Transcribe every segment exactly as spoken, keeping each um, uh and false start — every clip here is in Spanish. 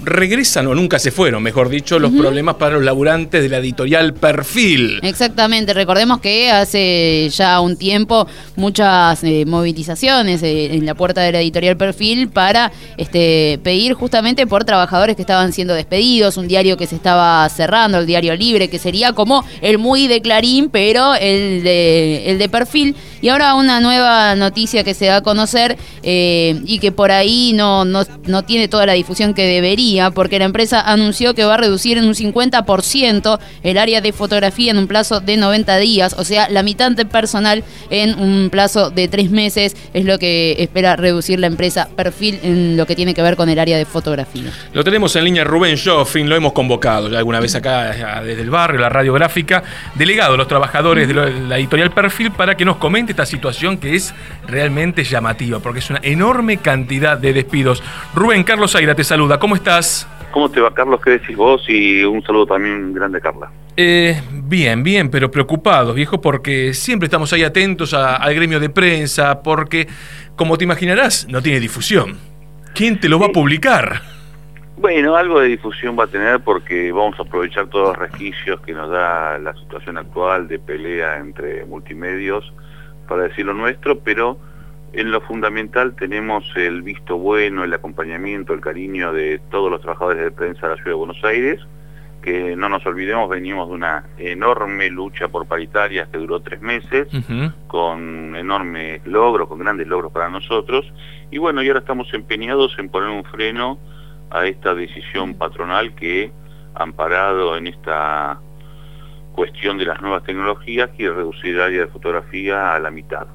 regresan, o nunca se fueron, mejor dicho, los uh-huh. problemas para los laburantes de la editorial Perfil. Exactamente, recordemos que hace ya un tiempo muchas eh, movilizaciones eh, en la puerta de la editorial Perfil para este, pedir justamente por trabajadores que estaban siendo despedidos, un diario que se estaba cerrando, el Diario Libre, que sería como el muy de Clarín, pero el de, el de Perfil. Y ahora una nueva noticia que se da a conocer eh, y que por ahí no, no, no tiene toda la difusión que debería, porque la empresa anunció que va a reducir en un cincuenta por ciento el área de fotografía en un plazo de noventa días, o sea, la mitad de personal en un plazo de tres meses es lo que espera reducir la empresa Perfil en lo que tiene que ver con el área de fotografía. Lo tenemos en línea Rubén Joffrin, lo hemos convocado ya alguna vez acá desde el barrio, la radiográfica, delegado de los trabajadores de la editorial Perfil, para que nos comente esta situación que es realmente llamativa, porque es una enorme cantidad de despidos. Rubén, Carlos Aira te saluda, ¿cómo estás? ¿Cómo te va, Carlos? ¿Qué decís vos? Y un saludo también grande, Carla. Eh, bien, bien, pero preocupados, viejo, porque siempre estamos ahí atentos a, al gremio de prensa, porque, como te imaginarás, no tiene difusión. ¿Quién te lo va a publicar? Bueno, algo de difusión va a tener, porque vamos a aprovechar todos los resquicios que nos da la situación actual de pelea entre multimedios para decir lo nuestro, pero en lo fundamental tenemos el visto bueno, el acompañamiento, el cariño de todos los trabajadores de prensa de la Ciudad de Buenos Aires, que no nos olvidemos, venimos de una enorme lucha por paritarias que duró tres meses, uh-huh. con enormes logros, con grandes logros para nosotros, y bueno, y ahora estamos empeñados en poner un freno a esta decisión patronal que, amparado en esta cuestión de las nuevas tecnologías, quiere reducir el área de fotografía a la mitad.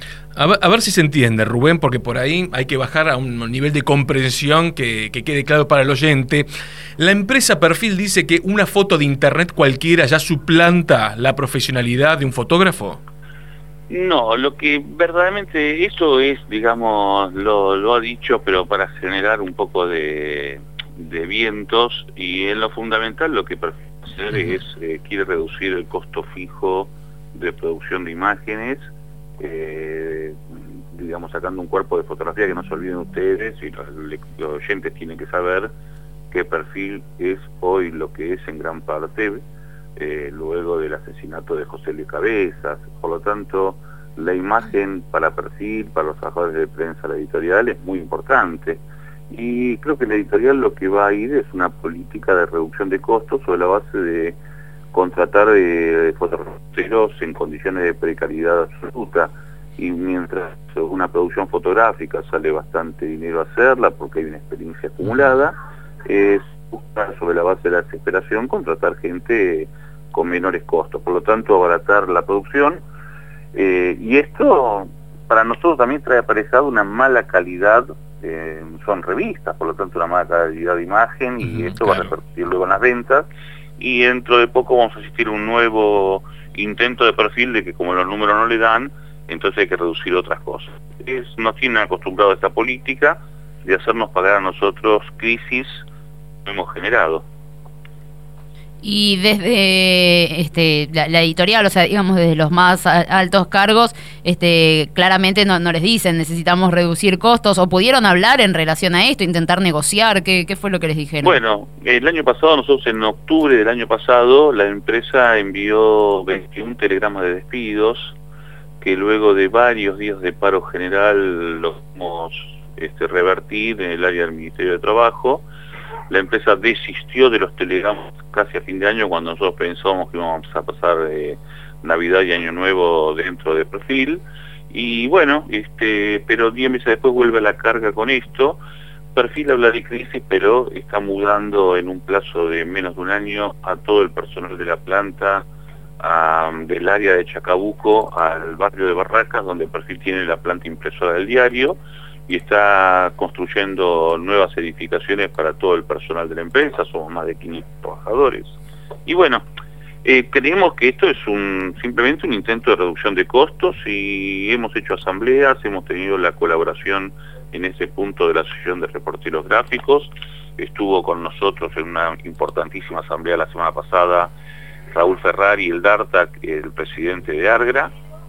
A ver, a ver si se entiende, Rubén, porque por ahí hay que bajar a un nivel de comprensión que, que quede claro para el oyente. La empresa Perfil dice que una foto de internet cualquiera ya suplanta la profesionalidad de un fotógrafo. No, lo que verdaderamente eso es, digamos, lo, lo ha dicho, pero para generar un poco de, de vientos, y en lo fundamental lo que Perfil hacer es, eh, quiere reducir el costo fijo de producción de imágenes, eh, digamos, sacando un cuerpo de fotografía, que no se olviden ustedes, y los, los oyentes tienen que saber que Perfil es hoy lo que es en gran parte, eh, luego del asesinato de José Luis Cabezas. Por lo tanto, la imagen para Perfil, para los trabajadores de prensa, la editorial, es muy importante. Y creo que la editorial lo que va a ir es una política de reducción de costos sobre la base de contratar eh, fotógrafos en condiciones de precariedad absoluta. Y mientras una producción fotográfica sale bastante dinero hacerla, porque hay una experiencia acumulada, es buscar sobre la base de la desesperación contratar gente con menores costos. Por lo tanto, abaratar la producción. Eh, y esto para nosotros también trae aparejado una mala calidad. Eh, son revistas, por lo tanto una mala calidad de imagen, y uh-huh, esto claro. va a repercutir luego en las ventas, y dentro de poco vamos a asistir a un nuevo intento de Perfil de que, como los números no le dan, entonces hay que reducir otras cosas. Es, nos tienen acostumbrado a esta política de hacernos pagar a nosotros crisis que hemos generado. Y desde este, la, la editorial, o sea, digamos, desde los más altos cargos, este, claramente no, no les dicen necesitamos reducir costos, o pudieron hablar en relación a esto, intentar negociar. ¿Qué, qué fue lo que les dijeron? Bueno, el año pasado, nosotros en octubre del año pasado, la empresa envió veintiún telegramas de despidos, que luego de varios días de paro general los hemos este, revertir en el área del Ministerio de Trabajo. La empresa desistió de los telegramas casi a fin de año, cuando nosotros pensábamos que íbamos a pasar eh, Navidad y Año Nuevo dentro de Perfil. Y bueno, este, pero diez meses después vuelve a la carga con esto. Perfil habla de crisis, pero está mudando en un plazo de menos de un año a todo el personal de la planta, a, del área de Chacabuco al barrio de Barracas, donde Perfil tiene la planta impresora del diario, y está construyendo nuevas edificaciones para todo el personal de la empresa. Somos más de quinientos trabajadores. Y bueno, eh, creemos que esto es un simplemente un intento de reducción de costos, y hemos hecho asambleas, hemos tenido la colaboración en ese punto de la Asociación de Reporteros Gráficos. Estuvo con nosotros en una importantísima asamblea la semana pasada Raúl Ferrari, el Darta, el presidente de Argra,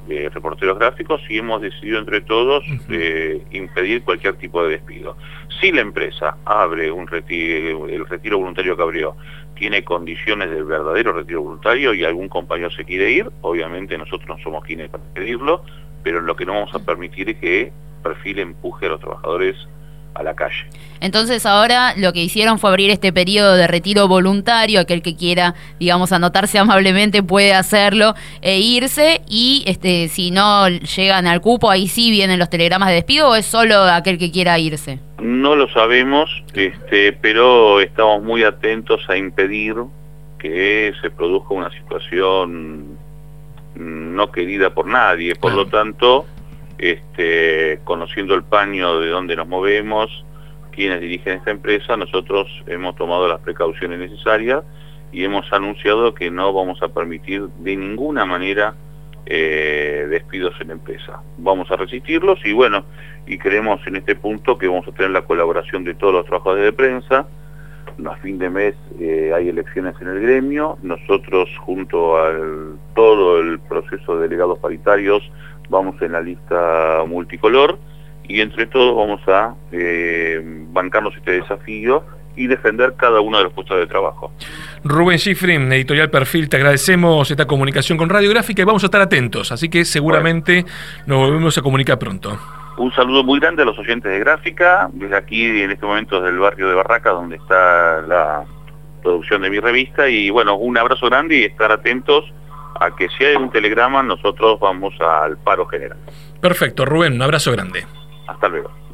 eh, reporteros gráficos y hemos decidido entre todos eh, impedir cualquier tipo de despido. Si la empresa abre un retiro, el retiro voluntario que abrió tiene condiciones del verdadero retiro voluntario y algún compañero se quiere ir, obviamente nosotros no somos quienes para pedirlo, pero lo que no vamos a permitir es que Perfil empuje a los trabajadores a la calle. Entonces ahora lo que hicieron fue abrir este periodo de retiro voluntario, aquel que quiera, digamos, anotarse amablemente puede hacerlo e irse, y este si no llegan al cupo, ahí sí vienen los telegramas de despido, ¿o es solo aquel que quiera irse? No lo sabemos, este, pero estamos muy atentos a impedir que se produzca una situación no querida por nadie, por lo tanto, este, conociendo el paño de donde nos movemos, quienes dirigen esta empresa, nosotros hemos tomado las precauciones necesarias y hemos anunciado que no vamos a permitir de ninguna manera eh, despidos en la empresa. Vamos a resistirlos y bueno, y creemos en este punto que vamos a tener la colaboración de todos los trabajadores de prensa. A fin de mes eh, hay elecciones en el gremio, nosotros junto al todo el proceso de delegados paritarios vamos en la lista multicolor y entre todos vamos a eh, bancarnos este desafío y defender cada uno de los puestos de trabajo. Rubén Schifrin, Editorial Perfil, te agradecemos esta comunicación con Radiográfica y vamos a estar atentos, así que seguramente bueno, nos volvemos a comunicar pronto. Un saludo muy grande a los oyentes de Gráfica, desde aquí en este momento desde el barrio de Barraca, donde está la producción de mi revista, y bueno, un abrazo grande y estar atentos a que si hay un telegrama nosotros vamos al paro general. Perfecto, Rubén, un abrazo grande. Hasta luego.